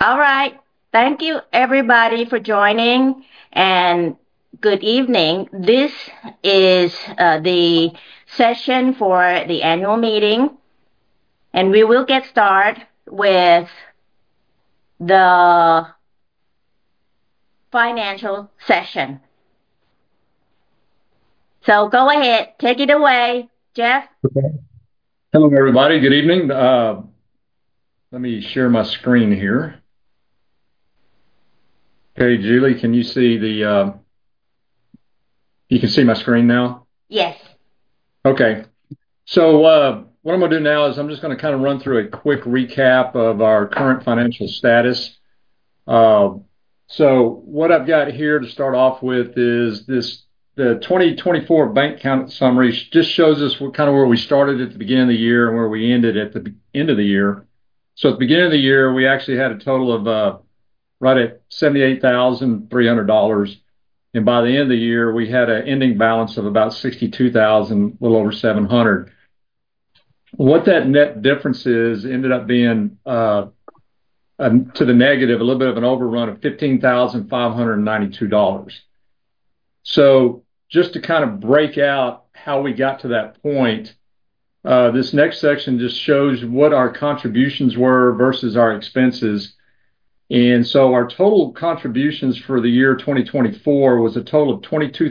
All right. Thank you, everybody, for joining, and good evening. This is the session for the annual meeting, and we will get started with the financial session. So go ahead, take it away, Jeff. Okay. Hello, everybody. Good evening. Let me share my screen here. Okay, Julie, can you see you can see my screen now? Yes. Okay. So what I'm going to do now is I'm just going to kind of run through a quick recap of our current financial status. Uh, so what I've got here to start off with is the 2024 bank count summary just shows us kind of where we started at the beginning of the year and where we ended at the end of the year. So at the beginning of the year, we actually had a total of right at $78,300. And by the end of the year, we had an ending balance of about 62,000, a little over 700. What that net difference is ended up being to the negative, a little bit of an overrun of $15,592. So just to kind of break out how we got to that point, this next section just shows what our contributions were versus our expenses. And so our total contributions for the year 2024 was a total of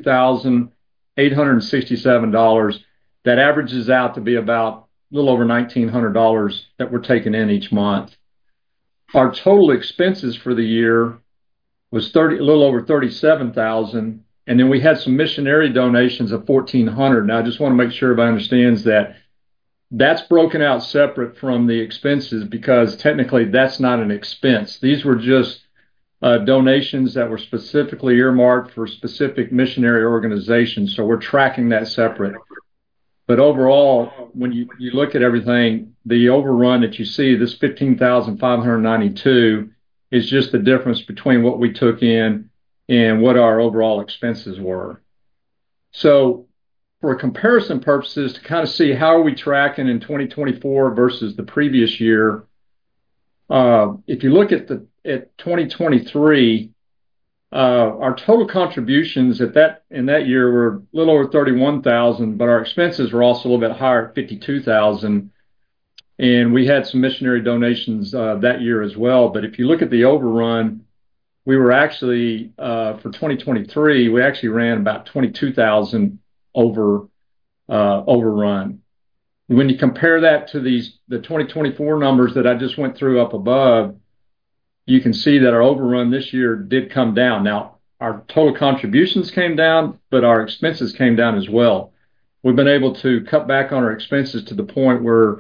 $22,867. That averages out to be about a little over $1,900 that we're taking in each month. Our total expenses for the year was a little over 37,000, and then we had some missionary donations of 1,400. Now I just want to make sure everybody understands that that's broken out separate from the expenses because technically that's not an expense. These were just donations that were specifically earmarked for specific missionary organizations. So we're tracking that separate. But overall, when you look at everything, the overrun that you see, this 15,592, is just the difference between what we took in and what our overall expenses were. So for comparison purposes, to kind of see how are we tracking in 2024 versus the previous year, if you look at 2023, our total contributions in that year were a little over 31,000, but our expenses were also a little bit higher at 52,000. And we had some missionary donations that year as well. But if you look at the overrun, we were actually for 2023, we actually ran about 22,000 overrun. When you compare that to the 2024 numbers that I just went through up above, you can see that our overrun this year did come down. Now, our total contributions came down, but our expenses came down as well. We've been able to cut back on our expenses to the point where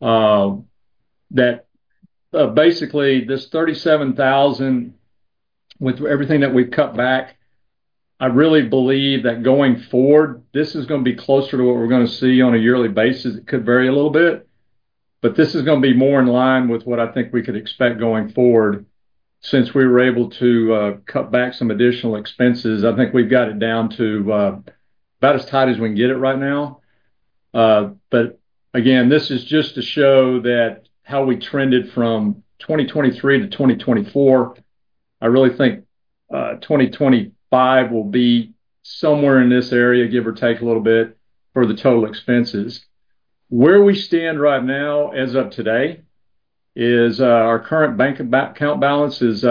basically this 37,000 with everything that we've cut back, I really believe that going forward, this is going to be closer to what we're going to see on a yearly basis. It could vary a little bit, but this is going to be more in line with what I think we could expect going forward since we were able to cut back some additional expenses. I think we've got it down to about as tight as we can get it right now. But again, this is just to show that how we trended from 2023 to 2024. I really think 2025 will be somewhere in this area, give or take a little bit, for the total expenses. Where we stand right now, as of today, is our current bank account balance is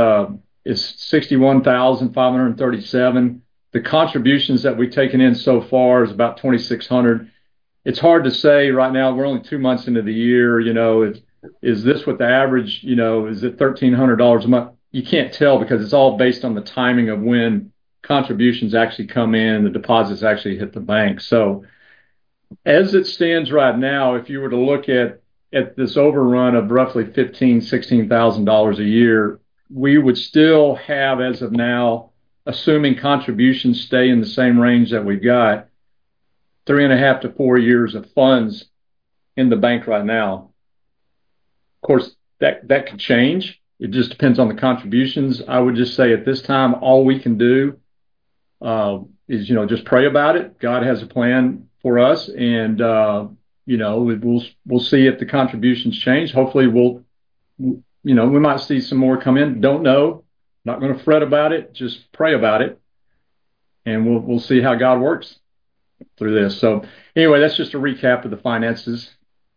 61,537. The contributions that we've taken in so far is about 2,600. It's hard to say right now. We're only 2 months into the year. Is this what the average? Is it $1,300 a month? You can't tell because it's all based on the timing of when contributions actually come in, the deposits actually hit the bank. So as it stands right now, if you were to look at this overrun of roughly $16,000 a year, we would still have, as of now, assuming contributions stay in the same range that we've got, 3.5 to 4 years of funds in the bank right now. Of course, that could change. It just depends on the contributions. I would just say at this time, all we can do is, just pray about it. God has a plan for us, and we'll see if the contributions change. Hopefully, we'll we might see some more come in. Don't know. Not going to fret about it. Just pray about it, and we'll see how God works through this. So anyway, that's just a recap of the finances.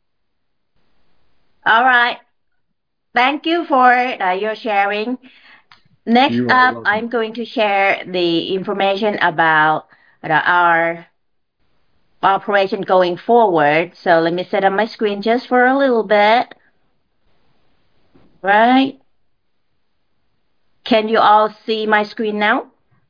All right. Thank you for your sharing. Next up, I'm going to share the information about our operation going forward. So let me set up my screen just for a little bit. Right? Can you all see my screen now?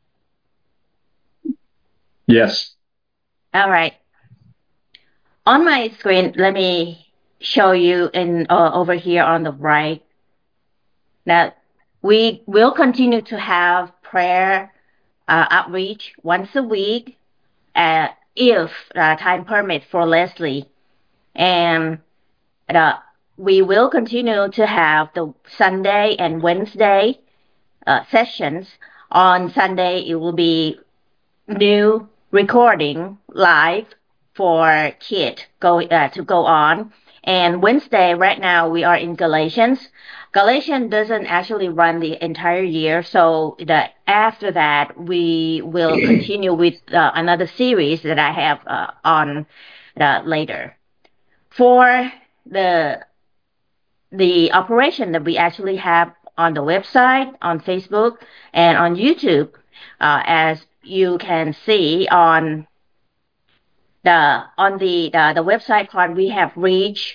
Yes. All right. On my screen, let me show you over here on the right. Now, we will continue to have prayer outreach once a week if time permits for Leslie. And we will continue to have the Sunday and Wednesday sessions. On Sunday, it will be new recording live for Kit to go on. And Wednesday, right now, we are in Galatians. Galatians doesn't actually run the entire year, so after that, we will continue with another series that I have on later. For the operation that we actually have on the website, on Facebook, and on YouTube, as you can see on the website part, we have reached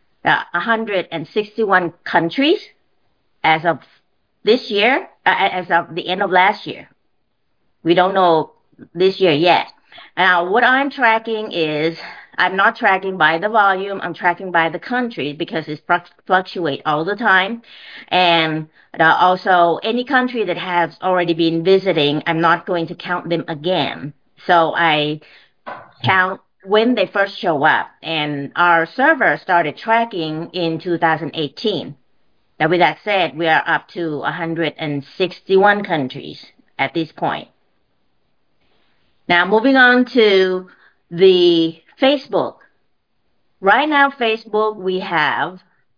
161 countries as of this year, as of the end of last year. We don't know this year yet. Now, what I'm tracking is, I'm not tracking by the volume, I'm tracking by the country because it fluctuates all the time. And also, any country that has already been visiting, I'm not going to count them again. So I count when they first show up. And our server started tracking in 2018. Now, with that said, we are up to 161 countries at this point. Now, moving on to the Facebook. Right now, Facebook, we have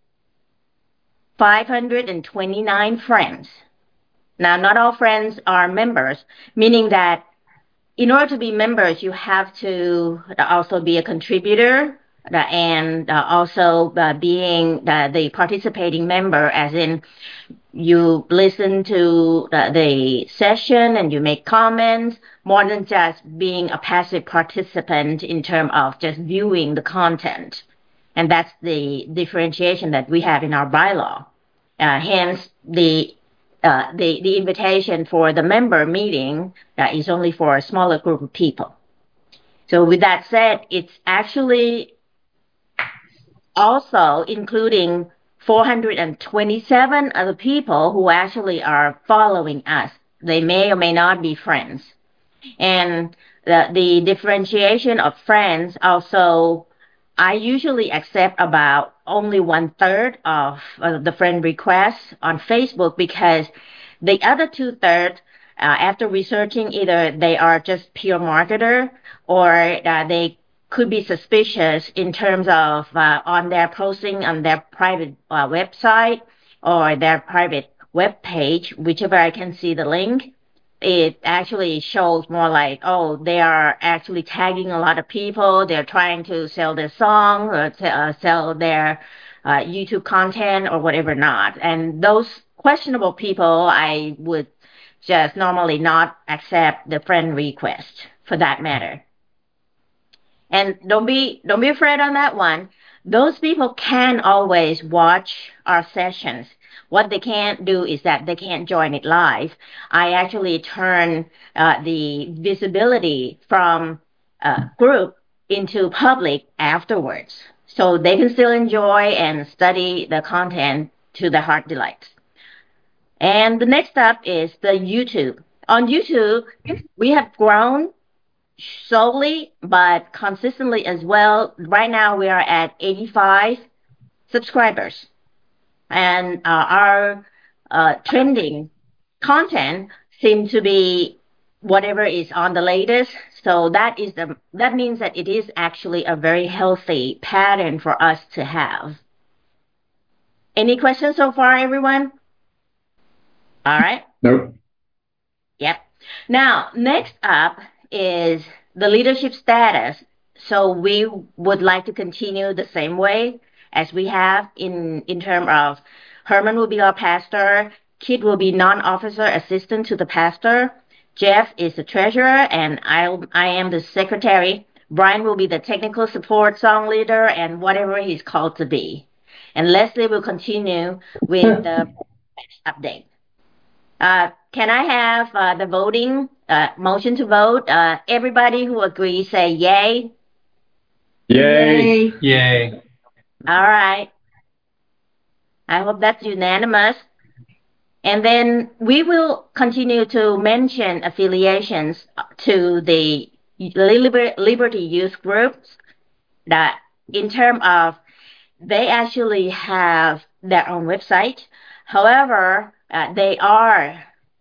529 friends. Now, not all friends are members, meaning that in order to be members, you have to also be a contributor and also being the participating member, as in you listen to the session and you make comments, more than just being a passive participant in terms of just viewing the content. And that's the differentiation that we have in our bylaw. Hence, the invitation for the member meeting is only for a smaller group of people. So with that said, it's actually also including 427 other people who actually are following us. They may or may not be friends. And the differentiation of friends also, I usually accept about only 1/3 of the friend requests on Facebook, because the other 2/3, after researching, either they are just pure marketer or they could be suspicious in terms of on their posting on their private website or their private web page, whichever I can see the link. It actually shows more like, oh, they are actually tagging a lot of people. They're trying to sell their song or sell their YouTube content or whatever not. And those questionable people, I would just normally not accept the friend request for that matter. And don't be afraid on that one. Those people can always watch our sessions. What they can't do is that they can't join it live. I actually turn the visibility from group into public afterwards, so they can still enjoy and study the content to their heart delight. And the next up is the YouTube. On YouTube, we have grown slowly but consistently as well. Right now, we are at 85 subscribers. And our trending content seems to be whatever is on the latest. So that means that it is actually a very healthy pattern for us to have. Any questions so far, everyone? All right. Nope. Yep. Now, next up is the leadership status. So we would like to continue the same way as we have in terms of Herman will be our pastor, Kit will be non-officer assistant to the pastor, Jeff is the treasurer, and I am the secretary. Brian will be the technical support song leader and whatever he's called to be. And Leslie will continue with the update. Can I have the voting motion to vote? Everybody who agrees say yay. Yay. Yay. All right. I hope that's unanimous. And then we will continue to mention affiliations to the Liberty Youth Groups that in terms of they actually have their own website. However, they are,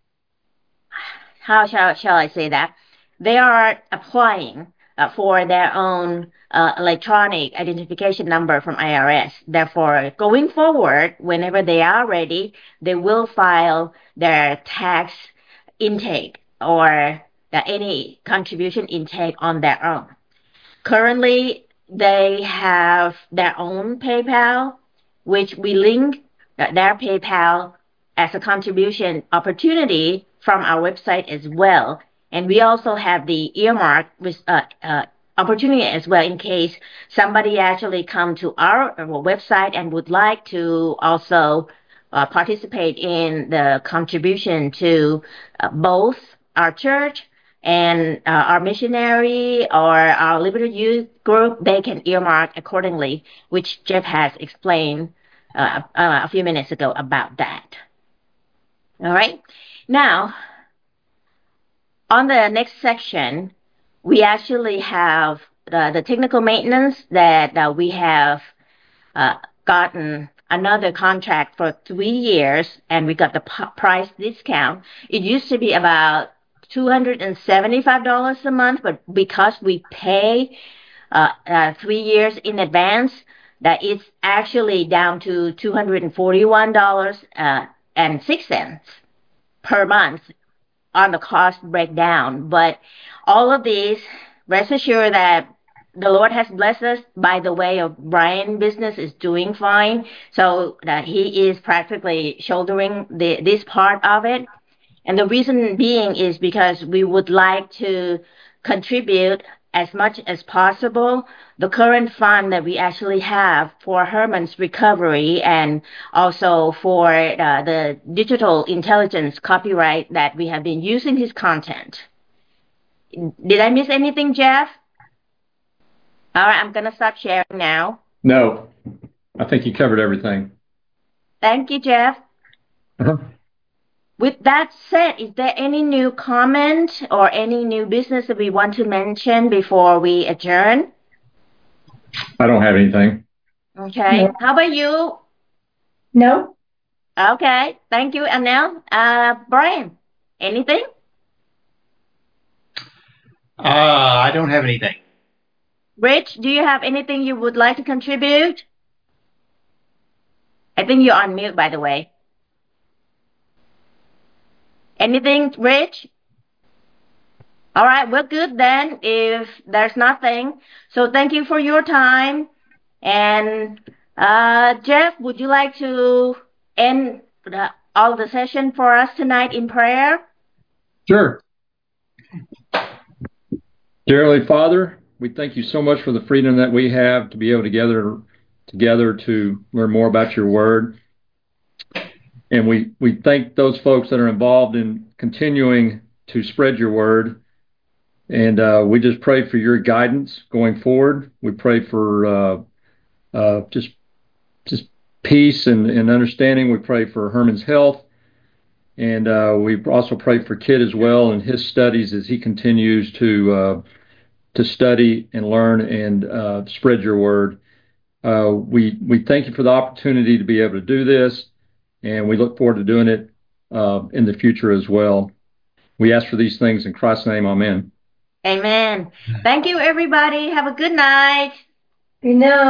how shall I say that? They are applying for their own electronic identification number from IRS. Therefore, going forward, whenever they are ready, they will file their tax intake or any contribution intake on their own. Currently, they have their own PayPal, which we link their PayPal as a contribution opportunity from our website as well. And we also have the earmark with opportunity as well in case somebody actually come to our website and would like to also participate in the contribution to both our church and our missionary or our Liberty Youth Group. They can earmark accordingly, which Jeff has explained a few minutes ago about that. All right. Now, on the next section, we actually have the technical maintenance that we have gotten another contract for 3 years, and we got the price discount. It used to be about $275 a month, but because we pay 3 years in advance, that it's actually down to $241.06 per month on the cost breakdown. But all of these, rest assured that the Lord has blessed us by the way of Brian business is doing fine. So that he is practically shouldering this part of it. And the reason being is because we would like to contribute as much as possible the current fund that we actually have for Herman's recovery and also for the digital intelligence copyright that we have been using his content. Did I miss anything, Jeff? All right, I'm going to stop sharing now. No, I think you covered everything. Thank you, Jeff. With that said, is there any new comment or any new business that we want to mention before we adjourn? I don't have anything. Okay. No. How about you? No. Okay. Thank you, Anel. Brian, anything? I don't have anything. Rich, do you have anything you would like to contribute? I think you're on mute, by the way. Anything, Rich? All right, we're good then if there's nothing. So thank you for your time. And Jeff, would you like to end all the session for us tonight in prayer? Sure. Dear Heavenly Father, we thank you so much for the freedom that we have to be able to gather together to learn more about your word. And we thank those folks that are involved in continuing to spread your word. And we just pray for your guidance going forward. We pray for just peace and understanding. We pray for Herman's health. And we also pray for Kit as well and his studies as he continues to study and learn and spread your word. We thank you for the opportunity to be able to do this, and we look forward to doing it in the future as well. We ask for these things in Christ's name. Amen. Amen. Thank you, everybody. Have a good night. Good night.